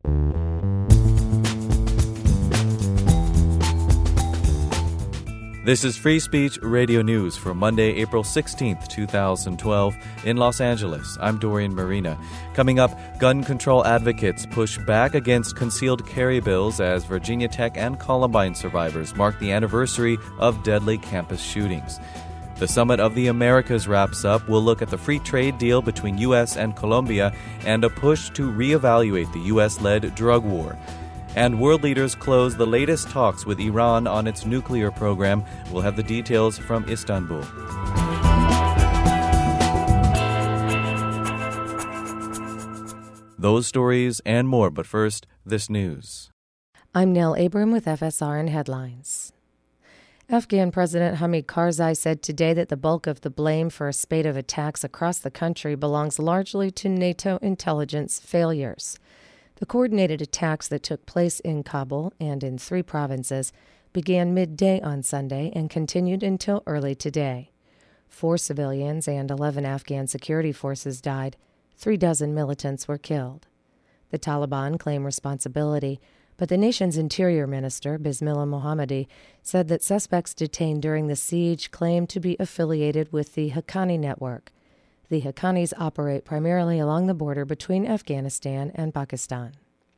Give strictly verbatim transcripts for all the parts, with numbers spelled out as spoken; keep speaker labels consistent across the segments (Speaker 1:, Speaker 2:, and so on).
Speaker 1: This is Free Speech Radio News for Monday, April sixteenth, twenty twelve, in Los Angeles. I'm Dorian Marina. Coming up, gun control advocates push back against concealed carry bills as Virginia Tech and Columbine survivors mark the anniversary of deadly campus shootings. The Summit of the Americas wraps up. We'll look at the free trade deal between U S and Colombia and a push to reevaluate the U S-led drug war. And world leaders close the latest talks with Iran on its nuclear program. We'll have the details from Istanbul. Those stories and more, but first, this news.
Speaker 2: I'm Nell Abram with F S R N Headlines. Afghan President Hamid Karzai said today that the bulk of the blame for a spate of attacks across the country belongs largely to NATO intelligence failures. The coordinated attacks that took place in Kabul and in three provinces began midday on Sunday and continued until early today. Four civilians and eleven Afghan security forces died. Three dozen militants were killed. The Taliban claim responsibility, but the nation's interior minister, Bismillah Mohammadi, said that suspects detained during the siege claimed to be affiliated with the Haqqani network. The Haqqanis operate primarily along the border between Afghanistan and Pakistan.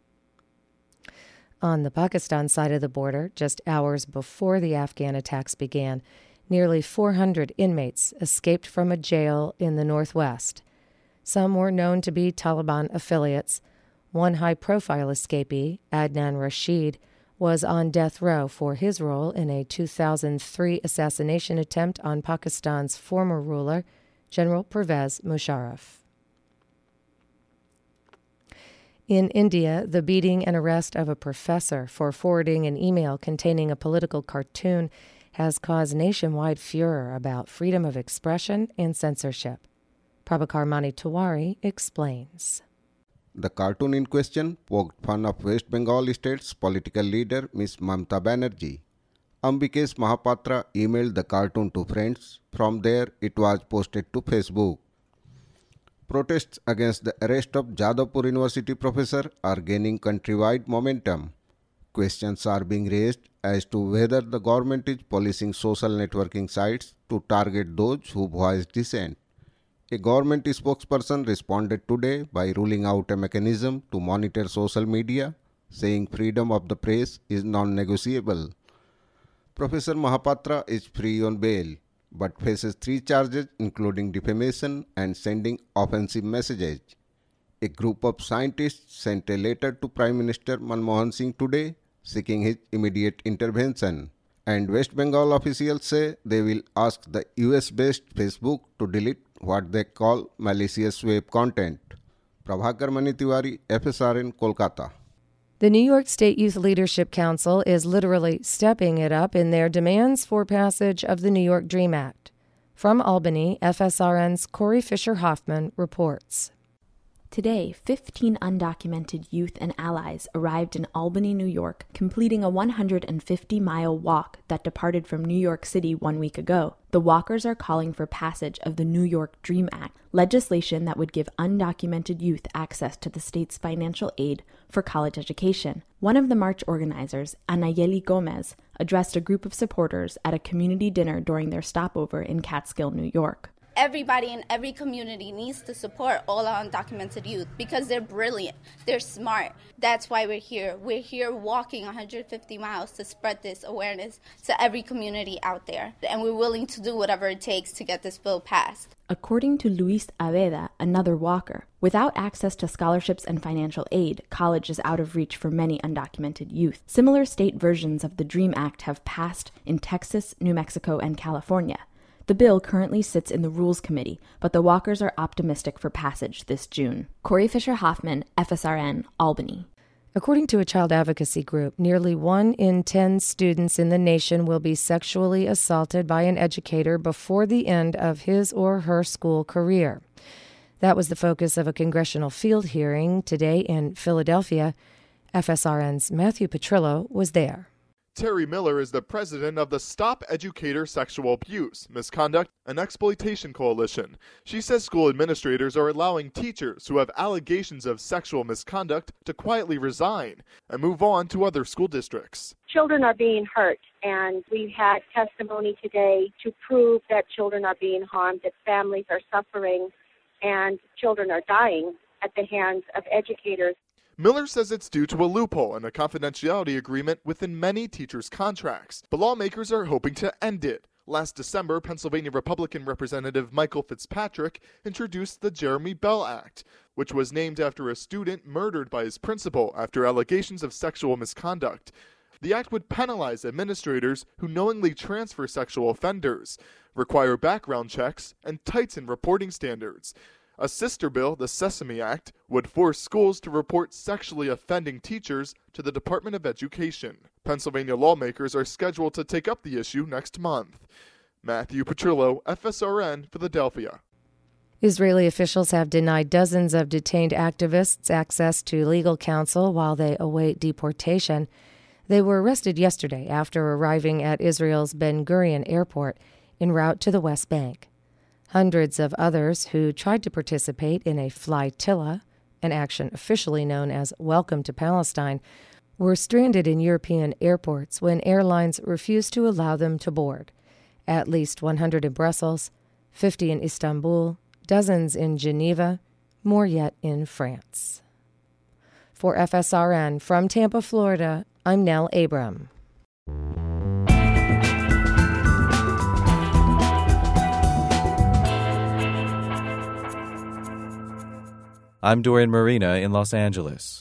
Speaker 2: On the Pakistan side of the border, just hours before the Afghan attacks began, nearly four hundred inmates escaped from a jail in the northwest. Some were known to be Taliban affiliates. One high-profile escapee, Adnan Rashid, was on death row for his role in a two thousand three assassination attempt on Pakistan's former ruler, General Pervez Musharraf. In India, the beating and arrest of a professor for forwarding an email containing a political cartoon has caused nationwide furor about freedom of expression and censorship. Prabhakar Mani Tiwari explains.
Speaker 3: The cartoon in question poked fun of West Bengal state's political leader Miss Mamata Banerjee. Ambikesh Mahapatra emailed the cartoon to friends. From there, it was posted to Facebook. Protests against the arrest of Jadavpur University professor are gaining countrywide momentum. Questions are being raised as to whether the government is policing social networking sites to target those who voice dissent. A government spokesperson responded today by ruling out a mechanism to monitor social media, saying freedom of the press is non-negotiable. Professor Mahapatra is free on bail, but faces three charges including defamation and sending offensive messages. A group of scientists sent a letter to Prime Minister Manmohan Singh today seeking his immediate intervention. And West Bengal officials say they will ask the U S-based Facebook to delete what they call malicious web content. Prabhakar Mani Tiwari, F S R N, Kolkata.
Speaker 2: The New York State Youth Leadership Council is literally stepping it up in their demands for passage of the New York DREAM Act. From Albany, F S R N's Corey Fisher-Hoffman reports.
Speaker 4: Today, fifteen undocumented youth and allies arrived in Albany, New York, completing a one hundred fifty mile walk that departed from New York City one week ago. The walkers are calling for passage of the New York DREAM Act, legislation that would give undocumented youth access to the state's financial aid for college education. One of the march organizers, Anayeli Gomez, addressed a group of supporters at a community dinner during their stopover in Catskill, New York.
Speaker 5: Everybody in every community needs to support all our undocumented youth because they're brilliant, they're smart. That's why we're here. We're here walking one hundred fifty miles to spread this awareness to every community out there. And we're willing to do whatever it takes to get this bill passed.
Speaker 4: According to Luis Aveda, another walker, without access to scholarships and financial aid, college is out of reach for many undocumented youth. Similar state versions of the DREAM Act have passed in Texas, New Mexico, and California. The bill currently sits in the Rules Committee, but the walkers are optimistic for passage this June. Corey Fisher-Hoffman, F S R N, Albany.
Speaker 2: According to a child advocacy group, nearly one in ten students in the nation will be sexually assaulted by an educator before the end of his or her school career. That was the focus of a congressional field hearing today in Philadelphia. F S R N's Matthew Petrillo was there.
Speaker 6: Terry Miller is the president of the Stop Educator Sexual Abuse, Misconduct, and Exploitation Coalition. She says school administrators are allowing teachers who have allegations of sexual misconduct to quietly resign and move on to other school districts.
Speaker 7: Children are being hurt, and we've had testimony today to prove that children are being harmed, that families are suffering, and children are dying at the hands of educators.
Speaker 6: Miller says it's due to a loophole in a confidentiality agreement within many teachers' contracts, but lawmakers are hoping to end it. Last December, Pennsylvania Republican Representative Michael Fitzpatrick introduced the Jeremy Bell Act, which was named after a student murdered by his principal after allegations of sexual misconduct. The act would penalize administrators who knowingly transfer sexual offenders, require background checks, and tighten reporting standards. A sister bill, the Sesame Act, would force schools to report sexually offending teachers to the Department of Education. Pennsylvania lawmakers are scheduled to take up the issue next month. Matthew Petrillo, F S R N, Philadelphia.
Speaker 2: Israeli officials have denied dozens of detained activists access to legal counsel while they await deportation. They were arrested yesterday after arriving at Israel's Ben Gurion airport en route to the West Bank. Hundreds of others who tried to participate in a flotilla, an action officially known as Welcome to Palestine, were stranded in European airports when airlines refused to allow them to board. At least one hundred in Brussels, fifty in Istanbul, dozens in Geneva, more yet in France. For F S R N from Tampa, Florida, I'm Nell Abram.
Speaker 1: I'm Dorian Marina in Los Angeles.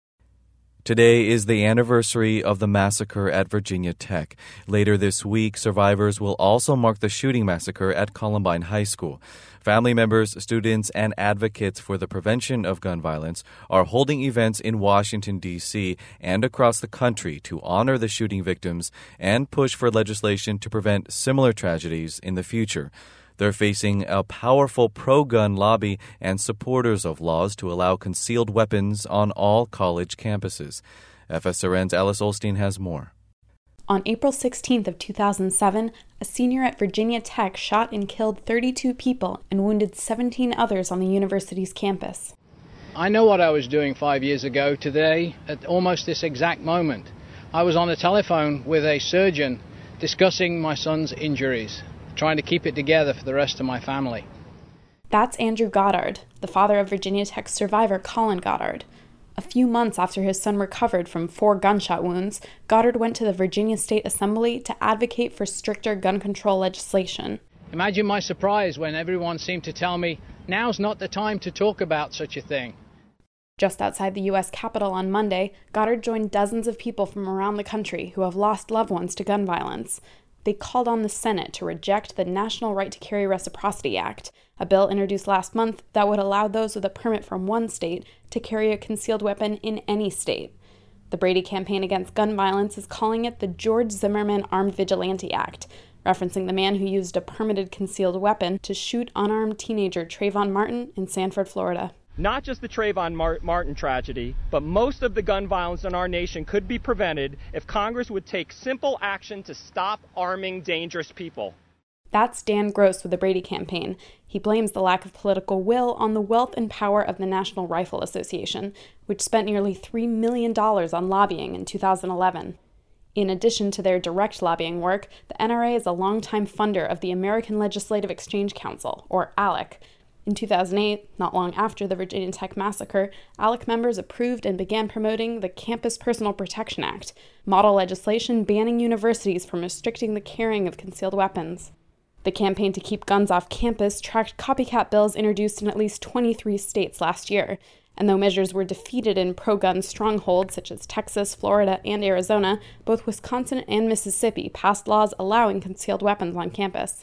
Speaker 1: Today is the anniversary of the massacre at Virginia Tech. Later this week, survivors will also mark the shooting massacre at Columbine High School. Family members, students, and advocates for the prevention of gun violence are holding events in Washington, D C and across the country to honor the shooting victims and push for legislation to prevent similar tragedies in the future. They're facing a powerful pro-gun lobby and supporters of laws to allow concealed weapons on all college campuses. F S R N's Alice Olstein has more.
Speaker 8: On April sixteenth of two thousand seven, a senior at Virginia Tech shot and killed thirty-two people and wounded seventeen others on the university's campus.
Speaker 9: I know what I was doing five years ago today at almost this exact moment. I was on the telephone with a surgeon discussing my son's injuries, trying to keep it together for the rest of my family.
Speaker 8: That's Andrew Goddard, the father of Virginia Tech survivor Colin Goddard. A few months after his son recovered from four gunshot wounds, Goddard went to the Virginia State Assembly to advocate for stricter gun control legislation.
Speaker 9: Imagine my surprise when everyone seemed to tell me, now's not the time to talk about such a thing.
Speaker 8: Just outside the U S Capitol on Monday, Goddard joined dozens of people from around the country who have lost loved ones to gun violence. They called on the Senate to reject the National Right to Carry Reciprocity Act, a bill introduced last month that would allow those with a permit from one state to carry a concealed weapon in any state. The Brady Campaign Against Gun Violence is calling it the George Zimmerman Armed Vigilante Act, referencing the man who used a permitted concealed weapon to shoot unarmed teenager Trayvon Martin in Sanford, Florida.
Speaker 10: Not just the Trayvon Martin tragedy, but most of the gun violence in our nation could be prevented if Congress would take simple action to stop arming dangerous people.
Speaker 8: That's Dan Gross with the Brady Campaign. He blames the lack of political will on the wealth and power of the National Rifle Association, which spent nearly three million dollars on lobbying in two thousand eleven. In addition to their direct lobbying work, the N R A is a longtime funder of the American Legislative Exchange Council, or ALEC. In two thousand eight, not long after the Virginia Tech massacre, ALEC members approved and began promoting the Campus Personal Protection Act, model legislation banning universities from restricting the carrying of concealed weapons. The campaign to keep guns off campus tracked copycat bills introduced in at least twenty-three states last year, and though measures were defeated in pro-gun strongholds such as Texas, Florida, and Arizona, both Wisconsin and Mississippi passed laws allowing concealed weapons on campus.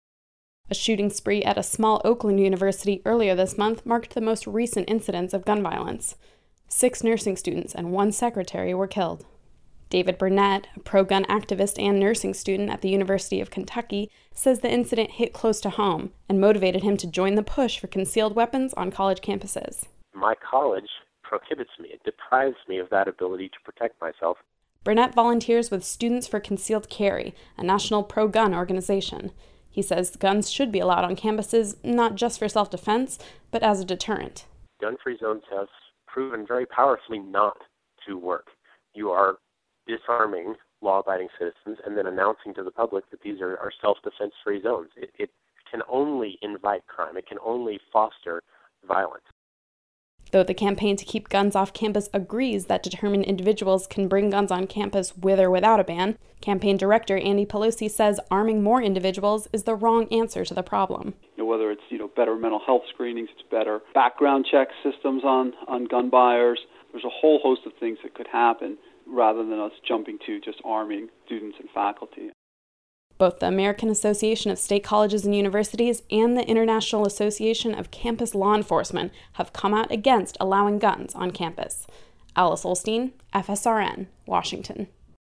Speaker 8: A shooting spree at a small Oakland university earlier this month marked the most recent incidents of gun violence. Six nursing students and one secretary were killed. David Burnett, a pro-gun activist and nursing student at the University of Kentucky, says the incident hit close to home and motivated him to join the push for concealed weapons on college campuses.
Speaker 11: My college prohibits me, it deprives me of that ability to protect myself.
Speaker 8: Burnett volunteers with Students for Concealed Carry, a national pro-gun organization. He says guns should be allowed on campuses, not just for self-defense, but as a deterrent.
Speaker 11: Gun-free zones have proven very powerfully not to work. You are disarming law-abiding citizens and then announcing to the public that these are, are self-defense-free zones. It, it can only invite crime. It can only foster violence.
Speaker 8: Though the Campaign to Keep Guns Off Campus agrees that determined individuals can bring guns on campus with or without a ban, campaign director Andy Pelosi says arming more individuals is the wrong answer to the problem.
Speaker 12: You know, whether it's you know better mental health screenings, it's better background check systems on, on gun buyers. There's a whole host of things that could happen rather than us jumping to just arming students and faculty.
Speaker 8: Both the American Association of State Colleges and Universities and the International Association of Campus Law Enforcement have come out against allowing guns on campus. Alice Olstein, F S R N, Washington.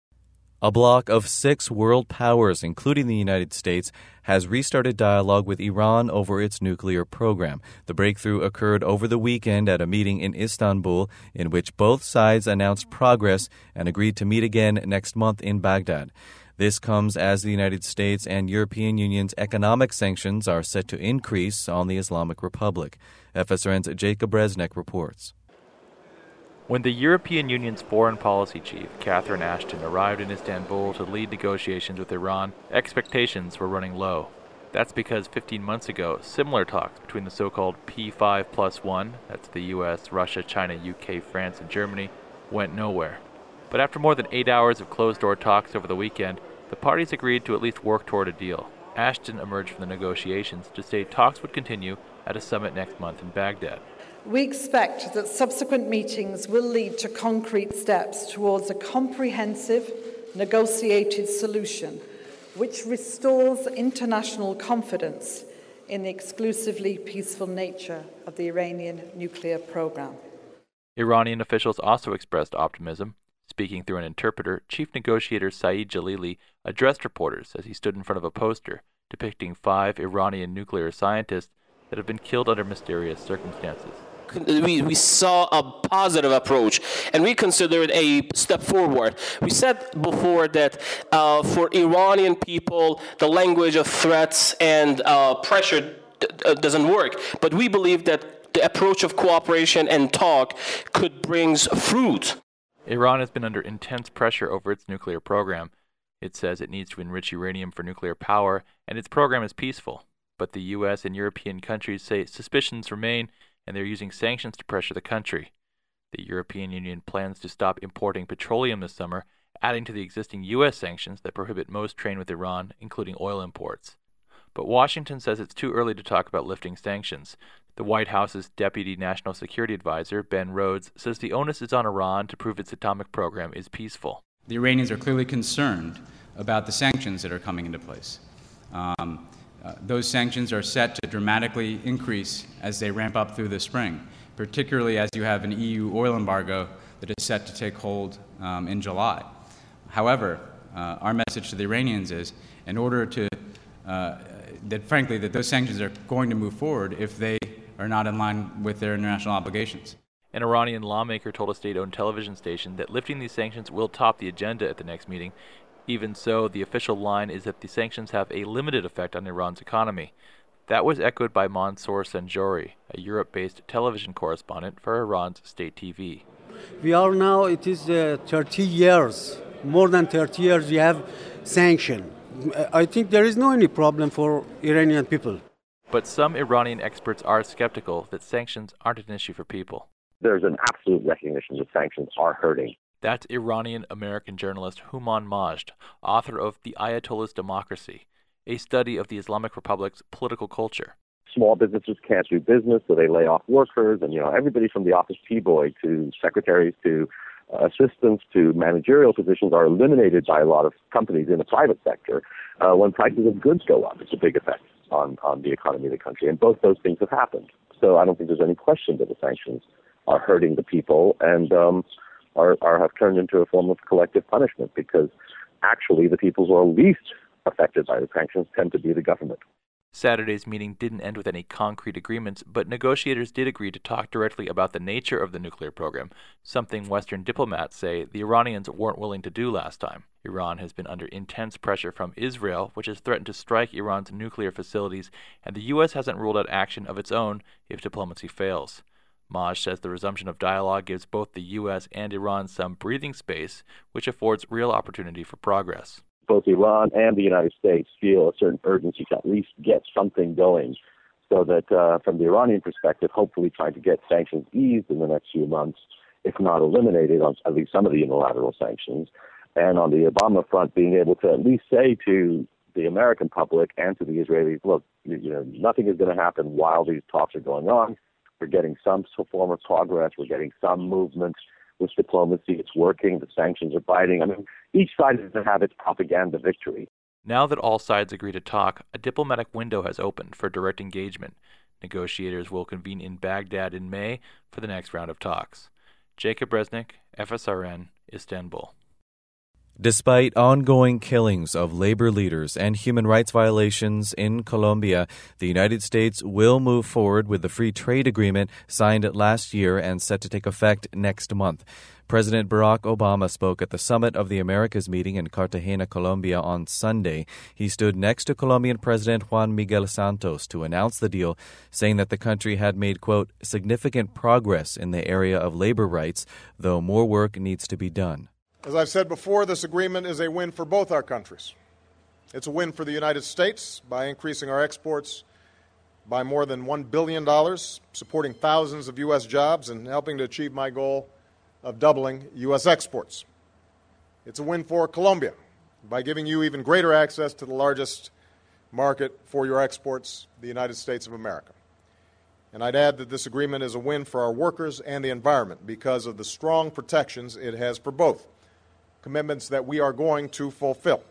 Speaker 1: A bloc of six world powers, including the United States, has restarted dialogue with Iran over its nuclear program. The breakthrough occurred over the weekend at a meeting in Istanbul, in which both sides announced progress and agreed to meet again next month in Baghdad. This comes as the United States and European Union's economic sanctions are set to increase on the Islamic Republic. F S R N's Jacob Resnick reports.
Speaker 13: When the European Union's foreign policy chief, Catherine Ashton, arrived in Istanbul to lead negotiations with Iran, expectations were running low. That's because fifteen months ago, similar talks between the so-called P five plus one, that's the U S, Russia, China, U K, France, and Germany, went nowhere. But after more than eight hours of closed-door talks over the weekend, the parties agreed to at least work toward a deal. Ashton emerged from the negotiations to say talks would continue at a summit next month in Baghdad.
Speaker 14: We expect that subsequent meetings will lead to concrete steps towards a comprehensive, negotiated solution which restores international confidence in the exclusively peaceful nature of the Iranian nuclear program.
Speaker 13: Iranian officials also expressed optimism. Speaking through an interpreter, Chief Negotiator Saeed Jalili addressed reporters as he stood in front of a poster depicting five Iranian nuclear scientists that have been killed under mysterious circumstances.
Speaker 15: We, we saw a positive approach, and we consider it a step forward. We said before that uh, for Iranian people, the language of threats and uh, pressure d- d- doesn't work, but we believe that the approach of cooperation and talk could bring fruit.
Speaker 13: Iran has been under intense pressure over its nuclear program. It says it needs to enrich uranium for nuclear power, and its program is peaceful. But the U S and European countries say suspicions remain, and they're using sanctions to pressure the country. The European Union plans to stop importing petroleum this summer, adding to the existing U S sanctions that prohibit most trade with Iran, including oil imports. But Washington says it's too early to talk about lifting sanctions. The White House's Deputy National Security Advisor, Ben Rhodes, says the onus is on Iran to prove its atomic program is peaceful.
Speaker 16: The Iranians are clearly concerned about the sanctions that are coming into place. Um, uh, those sanctions are set to dramatically increase as they ramp up through the spring, particularly as you have an E U oil embargo that is set to take hold um, in July. However, uh, our message to the Iranians is, in order to, uh, that frankly, that those sanctions are going to move forward if they are not in line with their international obligations.
Speaker 13: An Iranian lawmaker told a state-owned television station that lifting these sanctions will top the agenda at the next meeting. Even so, the official line is that the sanctions have a limited effect on Iran's economy. That was echoed by Mansour Sanjori, a Europe-based television correspondent for Iran's state T V.
Speaker 17: We are now, it is uh, thirty years, more than thirty years we have sanction. I think there is no any problem for Iranian people.
Speaker 13: But some Iranian experts are skeptical that sanctions aren't an issue for people.
Speaker 11: There's an absolute recognition that sanctions are hurting.
Speaker 13: That's Iranian-American journalist Houman Majd, author of The Ayatollah's Democracy, a study of the Islamic Republic's political culture.
Speaker 11: Small businesses can't do business, so they lay off workers, and you know everybody from the office P-boy to secretaries to uh, assistants to managerial positions are eliminated by a lot of companies in the private sector. Uh, when prices of goods go up, it's a big effect on, on the economy of the country, and both those things have happened. So I don't think there's any question that the sanctions are hurting the people and um, are, are have turned into a form of collective punishment, because actually the people who are least affected by the sanctions tend to be the government.
Speaker 13: Saturday's meeting didn't end with any concrete agreements, but negotiators did agree to talk directly about the nature of the nuclear program, something Western diplomats say the Iranians weren't willing to do last time. Iran has been under intense pressure from Israel, which has threatened to strike Iran's nuclear facilities, and the U S hasn't ruled out action of its own if diplomacy fails. Maj says the resumption of dialogue gives both the U S and Iran some breathing space, which affords real opportunity for progress.
Speaker 11: Both Iran and the United States feel a certain urgency to at least get something going so that uh, from the Iranian perspective, hopefully trying to get sanctions eased in the next few months, if not eliminated on at least some of the unilateral sanctions. And on the Obama front, being able to at least say to the American public and to the Israelis, look, you, you know, nothing is going to happen while these talks are going on. We're getting some form of progress. We're getting some movement with diplomacy. It's working. The sanctions are biting. I mean, each side is to have its propaganda victory.
Speaker 13: Now that all sides agree to talk, a diplomatic window has opened for direct engagement. Negotiators will convene in Baghdad in May for the next round of talks. Jacob Resnick, F S R N, Istanbul.
Speaker 1: Despite ongoing killings of labor leaders and human rights violations in Colombia, the United States will move forward with the free trade agreement signed last year and set to take effect next month. President Barack Obama spoke at the Summit of the Americas meeting in Cartagena, Colombia on Sunday. He stood next to Colombian President Juan Miguel Santos to announce the deal, saying that the country had made, quote, significant progress in the area of labor rights, though more work needs to be done.
Speaker 18: As I've said before, this agreement is a win for both our countries. It's a win for the United States by increasing our exports by more than one billion dollars, supporting thousands of U S jobs and helping to achieve my goal of doubling U S exports. It's a win for Colombia by giving you even greater access to the largest market for your exports, the United States of America. And I'd add that this agreement is a win for our workers and the environment because of the strong protections it has for both. Commitments that we are going to fulfill.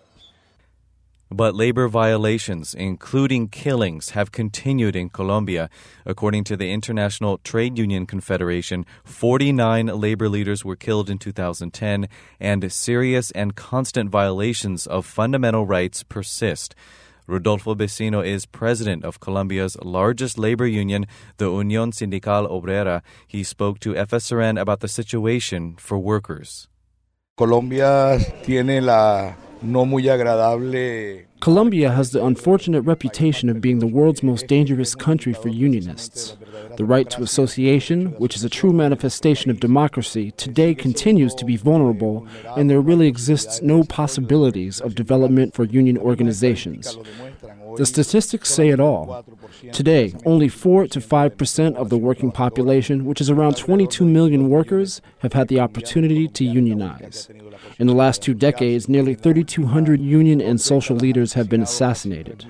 Speaker 1: But labor violations, including killings, have continued in Colombia. According to the International Trade Union Confederation, forty-nine labor leaders were killed in two thousand ten, and serious and constant violations of fundamental rights persist. Rodolfo Vecino is president of Colombia's largest labor union, the Unión Sindical Obrera. He spoke to F S R N about the situation for workers.
Speaker 19: Colombia tiene la no muy agradable.
Speaker 20: Colombia has the unfortunate reputation of being the world's most dangerous country for unionists. The right to association, which is a true manifestation of democracy, today continues to be vulnerable, and there really exists no possibilities of development for union organizations. The statistics say it all. Today, only four to five percent of the working population, which is around twenty-two million workers, have had the opportunity to unionize. In the last two decades, nearly thirty-two hundred union and social leaders have been assassinated.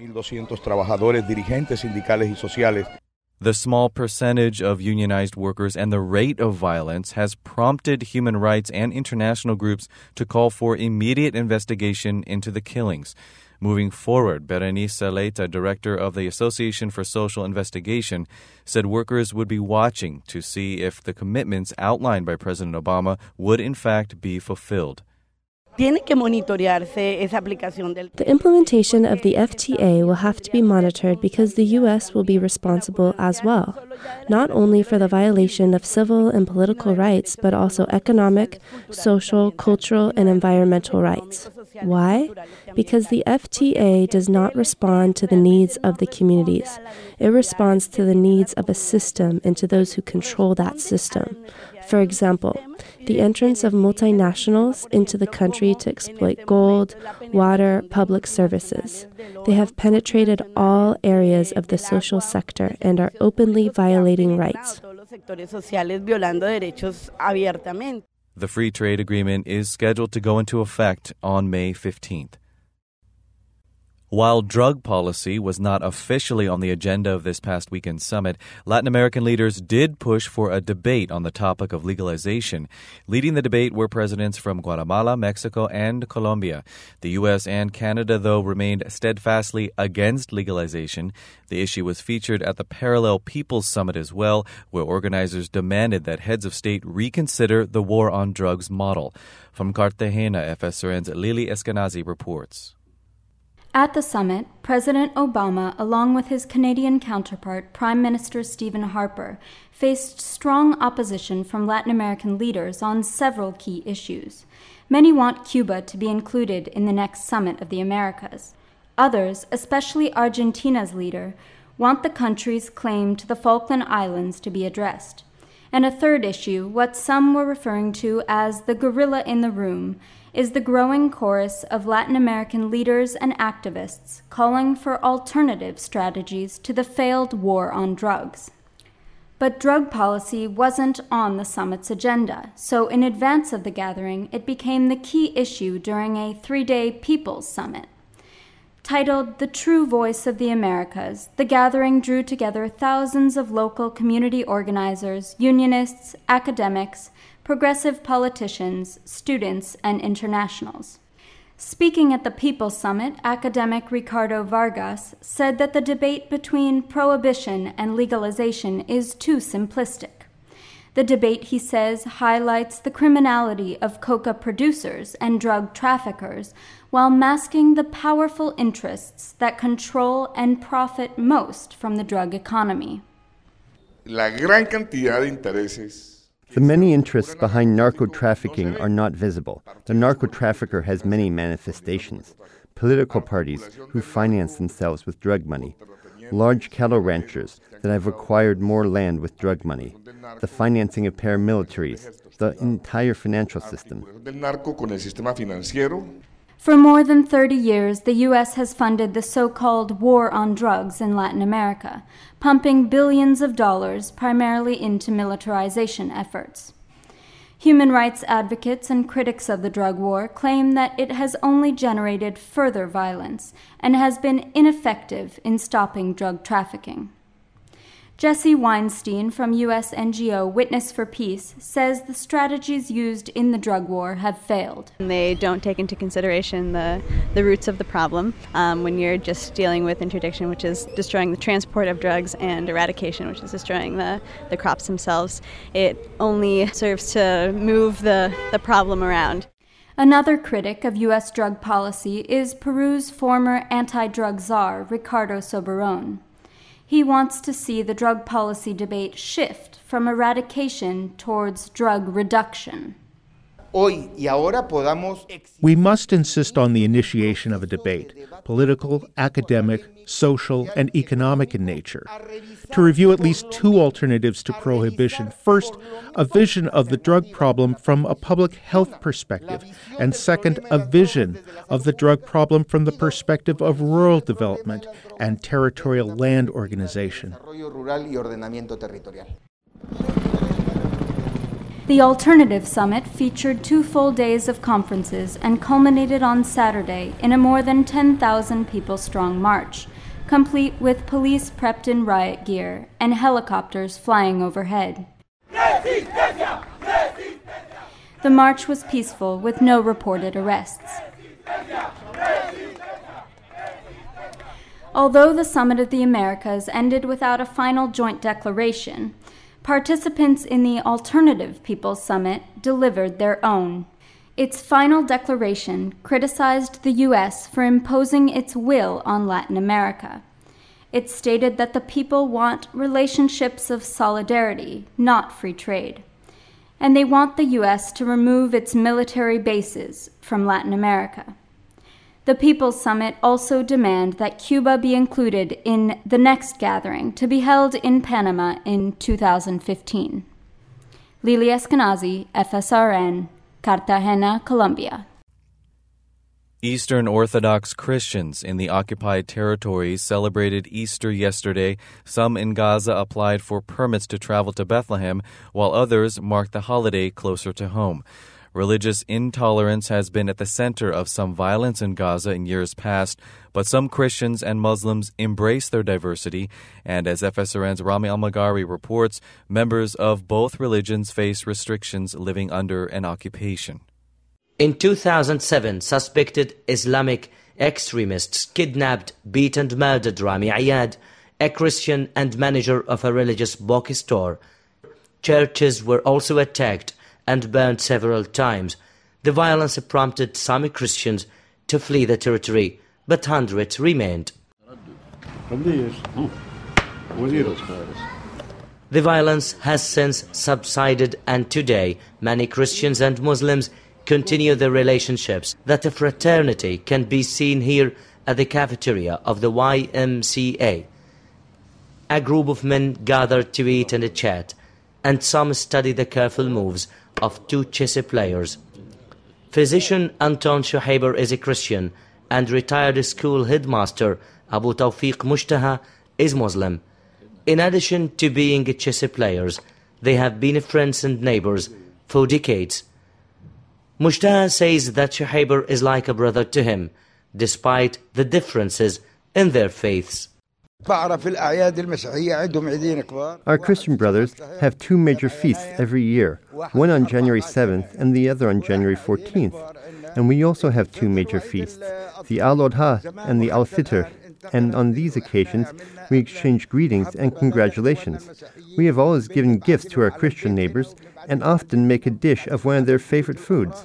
Speaker 1: The small percentage of unionized workers and the rate of violence has prompted human rights and international groups to call for immediate investigation into the killings. Moving forward, Berenice Saleta, director of the Association for Social Investigation, said workers would be watching to see if the commitments outlined by President Obama would in fact be fulfilled.
Speaker 21: The implementation of the F T A will have to be monitored because the U S will be responsible as well, not only for the violation of civil and political rights, but also economic, social, cultural, and environmental rights. Why? Because the F T A does not respond to the needs of the communities. It responds to the needs of a system and to those who control that system. For example, the entrance of multinationals into the country to exploit gold, water, public services. They have penetrated all areas of the social sector and are openly violating rights.
Speaker 1: The free trade agreement is scheduled to go into effect on May fifteenth. While drug policy was not officially on the agenda of this past weekend summit, Latin American leaders did push for a debate on the topic of legalization. Leading the debate were presidents from Guatemala, Mexico, and Colombia. The U S and Canada, though, remained steadfastly against legalization. The issue was featured at the Parallel People's Summit as well, where organizers demanded that heads of state reconsider the war on drugs model. From Cartagena, F S R N's Lily Eskenazi reports.
Speaker 3: At the summit, President Obama, along with his Canadian counterpart, Prime Minister Stephen Harper, faced strong opposition from Latin American leaders on several key issues. Many want Cuba to be included in the next summit of the Americas. Others, especially Argentina's leader, want the country's claim to the Falkland Islands to be addressed. And a third issue, what some were referring to as the gorilla in the room, is the growing chorus of Latin American leaders and activists calling for alternative strategies to the failed war on drugs. But drug policy wasn't on the summit's agenda, so in advance of the gathering, it became the key issue during a three-day People's Summit. Titled The True Voice of the Americas, the gathering drew together thousands of local community organizers, unionists, academics, progressive politicians, students, and internationals. Speaking at the People's Summit, academic Ricardo Vargas said that the debate between prohibition and legalization is too simplistic. The debate, he says, highlights the criminality of coca producers and drug traffickers while masking the powerful interests that control and profit most from the drug economy.
Speaker 22: La gran cantidad de intereses.
Speaker 23: The many interests behind narco-trafficking are not visible. The narco-trafficker has many manifestations. Political parties who finance themselves with drug money. Large cattle ranchers that have acquired more land with drug money. The financing of paramilitaries. The entire financial system.
Speaker 3: For more than thirty years, the U S has funded the so-called war on drugs in Latin America, pumping billions of dollars primarily into militarization efforts. Human rights advocates and critics of the drug war claim that it has only generated further violence and has been ineffective in stopping drug trafficking. Jesse Weinstein from U S N G O Witness for Peace says the strategies used in the drug war have failed.
Speaker 24: They don't take into consideration the, the roots of the problem um, when you're just dealing with interdiction, which is destroying the transport of drugs, and eradication, which is destroying the, the crops themselves. It only serves to move the, the problem around.
Speaker 3: Another critic of U S drug policy is Peru's former anti-drug czar, Ricardo Soberón. He wants to see the drug policy debate shift from eradication towards drug reduction.
Speaker 25: We must insist on the initiation of a debate, political, academic, social, and economic in nature, to review at least two alternatives to prohibition. First, a vision of the drug problem from a public health perspective, and second, a vision of the drug problem from the perspective of rural development and territorial land organization.
Speaker 3: The Alternative Summit featured two full days of conferences and culminated on Saturday in a more than ten thousand people strong march, complete with police prepped in riot gear and helicopters flying overhead. The march was peaceful with no reported arrests. Although the Summit of the Americas ended without a final joint declaration, participants in the Alternative People's Summit delivered their own. Its final declaration criticized the U S for imposing its will on Latin America. It stated that the people want relationships of solidarity, not free trade. And they want the U S to remove its military bases from Latin America. The People's Summit also demand that Cuba be included in the next gathering to be held in Panama in two thousand fifteen. Lily Eskenazi, F S R N, Cartagena, Colombia.
Speaker 1: Eastern Orthodox Christians in the occupied territories celebrated Easter yesterday. Some in Gaza applied for permits to travel to Bethlehem, while others marked the holiday closer to home. Religious intolerance has been at the center of some violence in Gaza in years past, but some Christians and Muslims embrace their diversity, and as F S R N's Rami Al-Magari reports, members of both religions face restrictions living under an occupation.
Speaker 26: In two thousand seven, suspected Islamic extremists kidnapped, beat and murdered Rami Ayad, a Christian and manager of a religious bookstore. Churches were also attacked and burned several times. The violence prompted some Christians to flee the territory. but hundreds remained. The violence has since subsided, and today many Christians and Muslims continue their relationships. That a fraternity can be seen here at the cafeteria of the Y M C A. A group of men gather to eat and chat, and some study the careful moves of two chess players. Physician Anton Shuhaiber is a Christian, and retired school headmaster Abu Tawfiq Mushtaha is Muslim. In addition to being chess players, they have been friends and neighbors for decades. Mushtaha says that Shuhaiber is like a brother to him, despite the differences in their faiths.
Speaker 23: Our Christian brothers have two major feasts every year, one on January seventh and the other on January fourteenth. And we also have two major feasts, the Al-Adha and the Al-Fitr. And on these occasions, we exchange greetings and congratulations. We have always given gifts to our Christian neighbors and often make a dish of one of their favorite foods.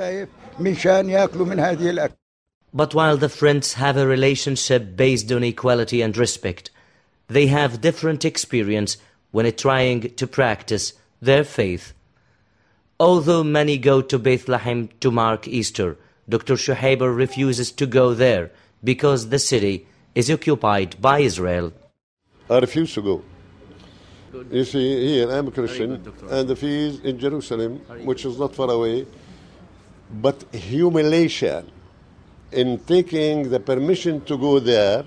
Speaker 26: But while the friends have a relationship based on equality and respect, they have different experience when trying to practice their faith. Although many go to Bethlehem to mark Easter, Doctor Shuhaiber refuses to go there because the city is occupied by Israel.
Speaker 2: I refuse to go. You see, here I'm a Christian, and the feast in Jerusalem, which is not far away, but humiliation in taking the permission to go there.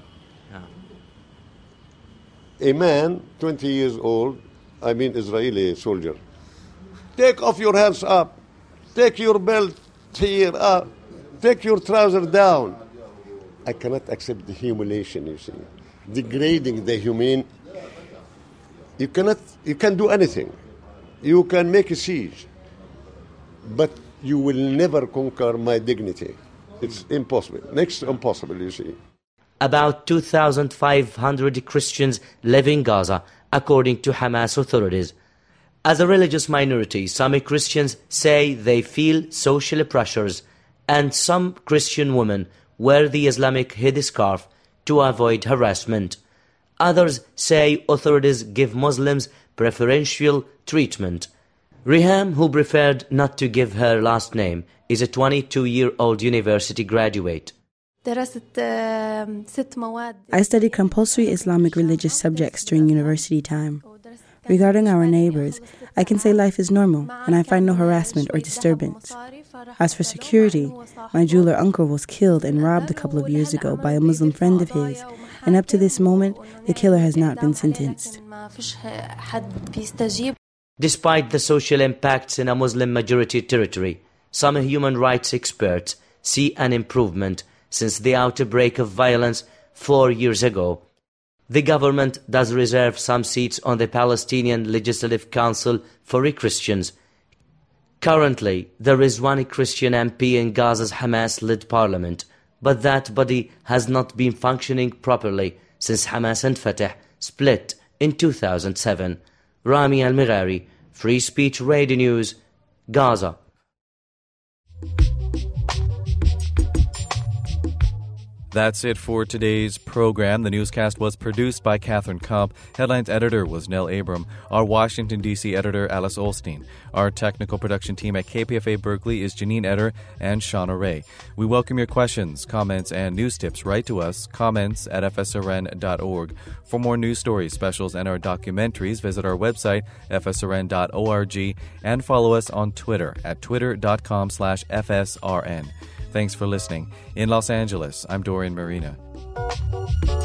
Speaker 2: A man, twenty years old, I mean Israeli soldier, take off your hands up, take your belt here up, take your trousers down. I cannot accept the humiliation, you see, degrading the human. You cannot, you can do anything. You can make a siege, but you will never conquer my dignity. It's impossible, next to impossible, you see.
Speaker 26: About two thousand five hundred Christians live in Gaza, according to Hamas authorities. As a religious minority, some Christians say they feel social pressures, and some Christian women wear the Islamic headscarf to avoid harassment. Others say authorities give Muslims preferential treatment. Riham, who preferred not to give her last name, is a twenty-two-year-old university graduate.
Speaker 4: I studied compulsory Islamic religious subjects during university time. Regarding our neighbors, I can say life is normal and I find no harassment or disturbance. As for security, my jeweler uncle was killed and robbed a couple of years ago by a Muslim friend of his, and up to this moment, the killer has not been sentenced.
Speaker 26: Despite the social impacts in a Muslim-majority territory, some human rights experts see an improvement since the outbreak of violence four years ago. The government does reserve some seats on the Palestinian Legislative Council for Christians. Currently, there is one Christian M P in Gaza's Hamas-led parliament, but that body has not been functioning properly since Hamas and Fatah split in two thousand seven. Rami Al-Mighari, Free Speech Radio News, Gaza.
Speaker 1: That's it for today's program. The newscast was produced by Catherine Kopp. Headlines editor was Nell Abram. Our Washington, D C editor, Alice Olstein. Our technical production team at K P F A Berkeley is Janine Eder and Shauna Ray. We welcome your questions, comments, and news tips. Write to us, comments at f s r n dot org. For more news stories, specials, and our documentaries, visit our website, f s r n dot org, and follow us on Twitter at twitter dot com slash f s r n. Thanks for listening. In Los Angeles, I'm Dorian Marina.